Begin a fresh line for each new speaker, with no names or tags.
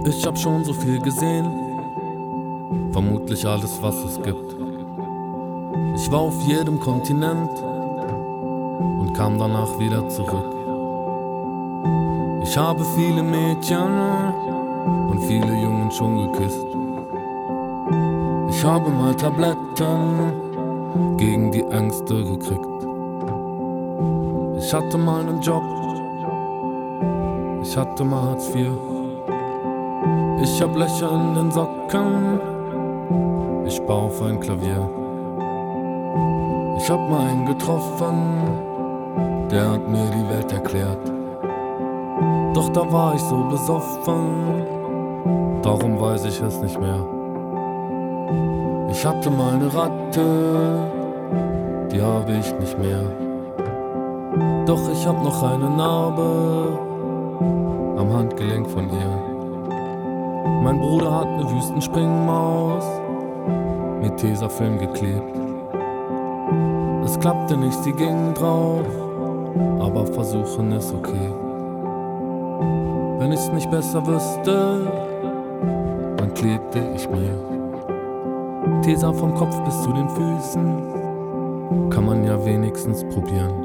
Ich hab schon so viel gesehen, vermutlich alles, was es gibt. Ich war auf jedem Kontinent und kam danach wieder zurück. Ich habe viele Mädchen und viele Jungen schon geküsst. Ich habe mal Tabletten gegen die Ängste gekriegt. Ich hatte mal einen Job, ich hatte mal Hartz IV. Ich hab Löcher in den Socken, ich baue auf ein Klavier. Ich hab mal einen getroffen, der hat mir die Welt erklärt. Doch da war ich so besoffen, darum weiß ich es nicht mehr. Ich hatte mal eine Ratte, die habe ich nicht mehr. Doch ich hab noch eine Narbe am Handgelenk von ihr. Mein Bruder hat eine Wüstenspringmaus mit Tesafilm geklebt. Es klappte nicht, sie ging drauf, aber versuchen ist okay. Wenn ich's nicht besser wüsste, dann klebte ich mir Tesa vom Kopf bis zu den Füßen, kann man ja wenigstens probieren.